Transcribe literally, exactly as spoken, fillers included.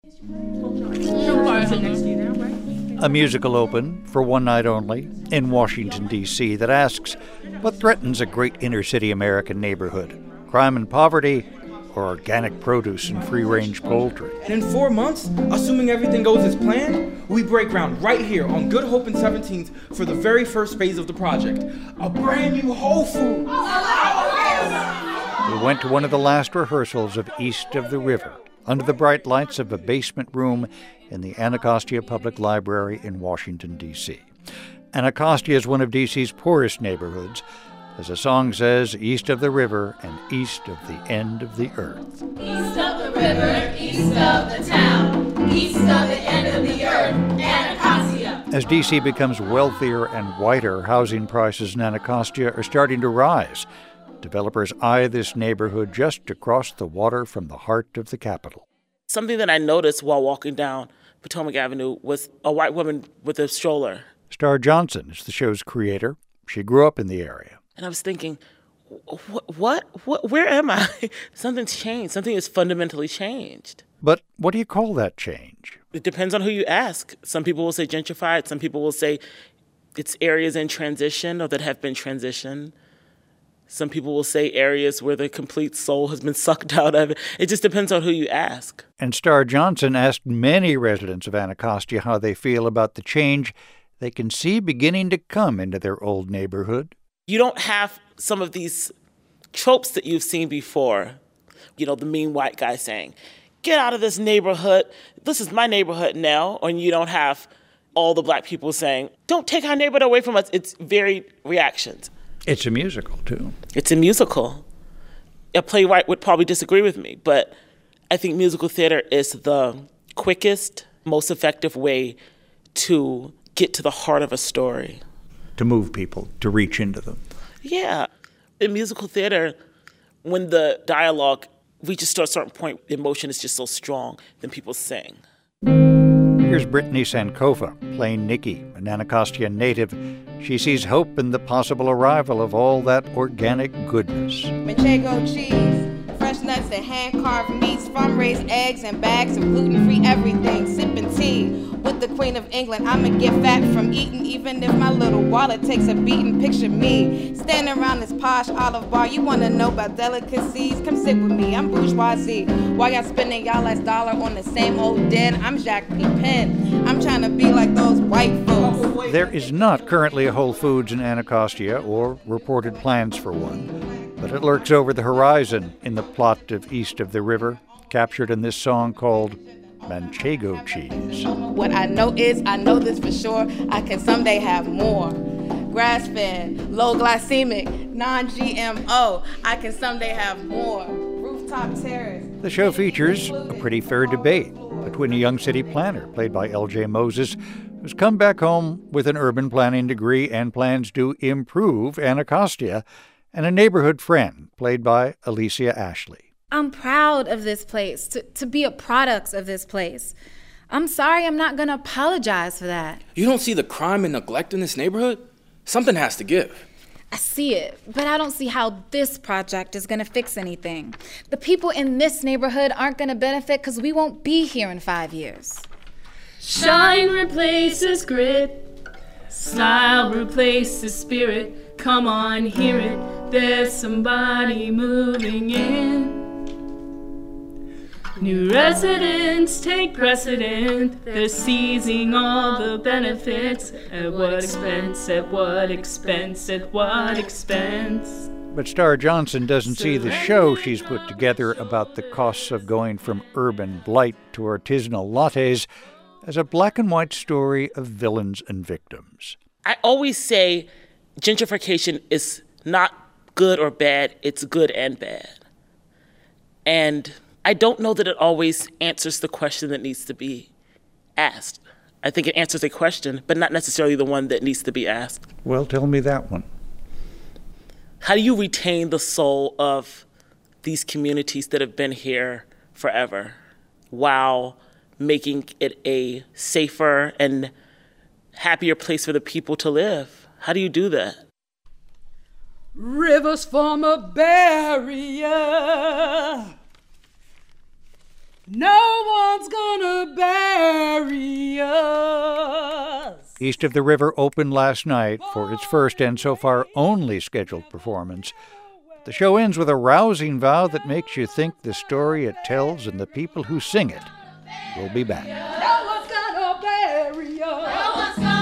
A musical open for one night only in Washington, D C that asks, what threatens a great inner-city American neighborhood? Crime and poverty, or organic produce and free-range poultry? And in four months, assuming everything goes as planned, we break ground right here on Good Hope and seventeenth for the very first phase of the project, a brand new Whole Foods. We went to one of the last rehearsals of East of the River, under the bright lights of a basement room in the Anacostia Public Library in Washington, D C Anacostia is one of D C's poorest neighborhoods. As the song says, east of the river and east of the end of the earth. East of the river, east of the town, east of the end of the earth, Anacostia. As D C becomes wealthier and whiter, housing prices in Anacostia are starting to rise. Developers eye this neighborhood just across the water from the heart of the capital. Something that I noticed while walking down Potomac Avenue was a white woman with a stroller. Star Johnson is the show's creator. She grew up in the area. And I was thinking, what, what, what where am I? Something's changed. Something has fundamentally changed. But what do you call that change? It depends on who you ask. Some people will say gentrified. Some people will say it's areas in transition or that have been transitioned. Some people will say areas where the complete soul has been sucked out of it. It just depends on who you ask. And Star Johnson asked many residents of Anacostia how they feel about the change they can see beginning to come into their old neighborhood. You don't have some of these tropes that you've seen before. You know, the mean white guy saying, get out of this neighborhood. This is my neighborhood now. And you don't have all the black people saying, don't take our neighborhood away from us. It's varied reactions. It's a musical, too. It's a musical. A playwright would probably disagree with me, but I think musical theater is the quickest, most effective way to get to the heart of a story. To move people, to reach into them. Yeah. In musical theater, when the dialogue reaches to a certain point, the emotion is just so strong, then people sing. Here's Brittany Sankofa playing Nikki, an Anacostia native. She sees hope in the possible arrival of all that organic goodness. Manchego cheese, fresh nuts and hand-carved meats, farm-raised eggs and bags of gluten-free everything, sipping tea with the Queen of England. I'ma get fat from eating, even if my little wallet takes a beating. Picture me standing around this posh olive bar. You wanna know about delicacies? Come sit with me, I'm bourgeoisie. While y'all spending y'all last dollar on the same old den, I'm Jacques Pepin. I'm trying to be like those white folks. There is not currently a Whole Foods in Anacostia, or reported plans for one, but it lurks over the horizon in the plot of East of the River, captured in this song called Manchego cheese. What I know is, I know this for sure, I can someday have more. Grass-fed, low glycemic, non-G M O, I can someday have more. Rooftop terrace. The show features a pretty fair debate between a young city planner, played by L J Moses, who's come back home with an urban planning degree and plans to improve Anacostia, and a neighborhood friend, played by Alicia Ashley. I'm proud of this place, to, to be a product of this place. I'm sorry, I'm not going to apologize for that. You don't see the crime and neglect in this neighborhood? Something has to give. I see it, but I don't see how this project is going to fix anything. The people in this neighborhood aren't going to benefit because we won't be here in five years. Shine replaces grit, style replaces spirit. Come on, hear it, there's somebody moving in. New residents take precedent, they're seizing all the benefits. At what expense, at what expense, at what expense? But Star Johnson doesn't see the show she's put together about the costs of going from urban blight to artisanal lattes as a black and white story of villains and victims. I always say gentrification is not good or bad, it's good and bad. And I don't know that it always answers the question that needs to be asked. I think it answers a question, but not necessarily the one that needs to be asked. Well, tell me that one. How do you retain the soul of these communities that have been here forever while making it a safer and happier place for the people to live? How do you do that? Rivers form a barrier. No one's gonna bury us. East of the River opened last night for its first and so far only scheduled performance. The show ends with a rousing vow that makes you think the story it tells and the people who sing it will be back. No one's gonna bury us. No one's gonna